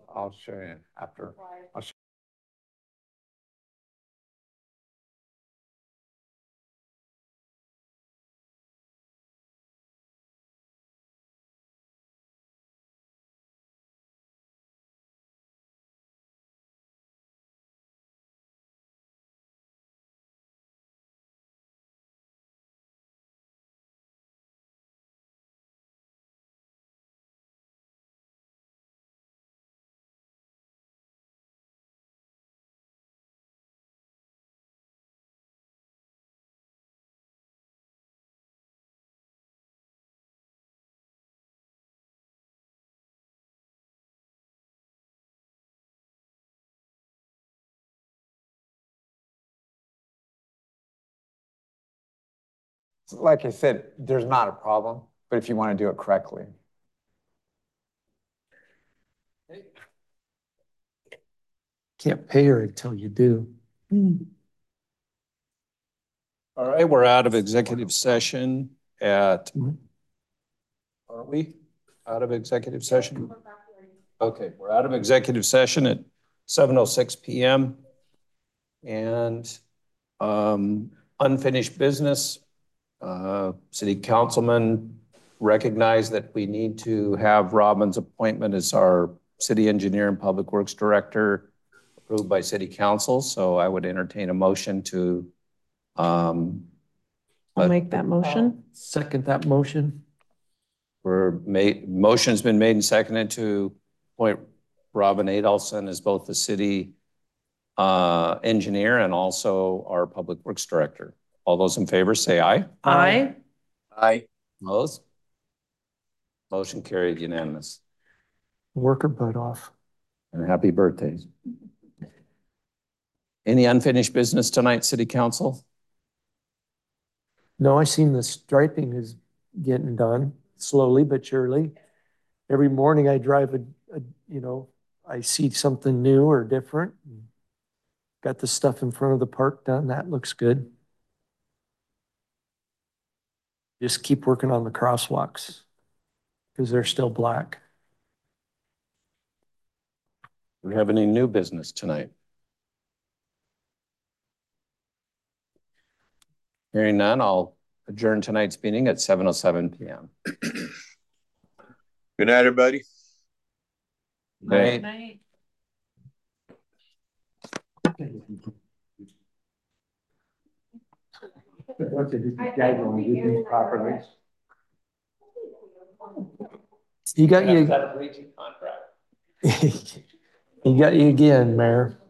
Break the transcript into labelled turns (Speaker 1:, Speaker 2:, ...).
Speaker 1: I'll show you after. I'll show like I said, there's not a problem, but if you want to do it correctly.
Speaker 2: Can't pay her until you do.
Speaker 3: All right, we're out of executive session at, are we out of executive session? Okay, we're out of executive session at 7:06 p.m. And unfinished business. City councilman recognized that we need to have Robin's appointment as our city engineer and public works director approved by city council. So I would entertain a motion to
Speaker 4: I'll make that motion.
Speaker 2: Second that motion.
Speaker 3: Motion's been made and seconded to appoint Robin Adolphson as both the city engineer and also our public works director. All those in favor say aye.
Speaker 4: Aye.
Speaker 3: Aye. Opposed? Motion carried unanimous.
Speaker 2: Work her butt off.
Speaker 3: And happy birthdays. Any unfinished business tonight, city council?
Speaker 2: No, I seen the striping is getting done slowly but surely. Every morning I drive I see something new or different. Got the stuff in front of the park done. That looks good. Just keep working on the crosswalks because they're still black.
Speaker 3: Do we have any new business tonight? Hearing none, I'll adjourn tonight's meeting at 7:07 p.m.
Speaker 5: Good night, everybody.
Speaker 3: Good
Speaker 4: Night.
Speaker 2: You got you.
Speaker 3: That a breaching contract.
Speaker 2: He got you again, Mayor.